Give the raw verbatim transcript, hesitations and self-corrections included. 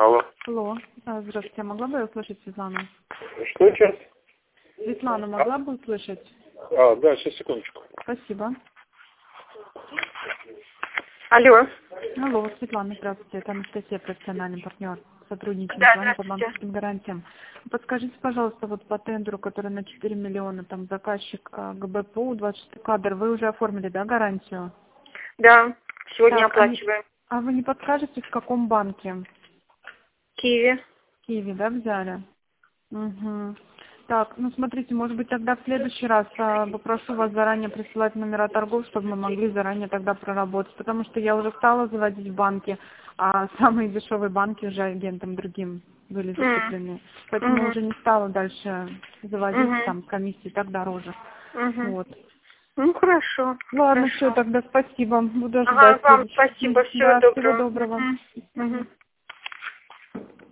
Алло. Алло. А, Здравствуйте. Могла бы я услышать Светлану? Что сейчас? Светлану могла бы услышать? А, да, сейчас, секундочку. Спасибо. Алло. Алло, Светлана, здравствуйте. Это Анастасия, профессиональный партнер. Сотрудничаем Да, с вами по здравствуйте. банковским гарантиям. Подскажите, пожалуйста, вот по тендеру, который на четыре миллиона, там заказчик а, ГБПУ, двадцать шесть кадр, вы уже оформили, да, гарантию? Да, сегодня Так, а, не- оплачиваем. а вы не подскажете, в каком банке? Киви. Киви, да, взяли? Угу. Так, ну смотрите, может быть тогда в следующий раз а, попрошу вас заранее присылать номера торгов, чтобы мы могли заранее тогда проработать, потому что я уже стала заводить в банки, а самые дешевые банки уже агентам другим были закуплены. Поэтому Угу. уже не стала дальше заводить, Угу. там комиссии так дороже. Угу. Вот. Ну, хорошо. Ладно, все, Хорошо. тогда спасибо. Буду Ага, ожидать вам следующих. спасибо. Всего Да, всего доброго. доброго. Угу. Угу.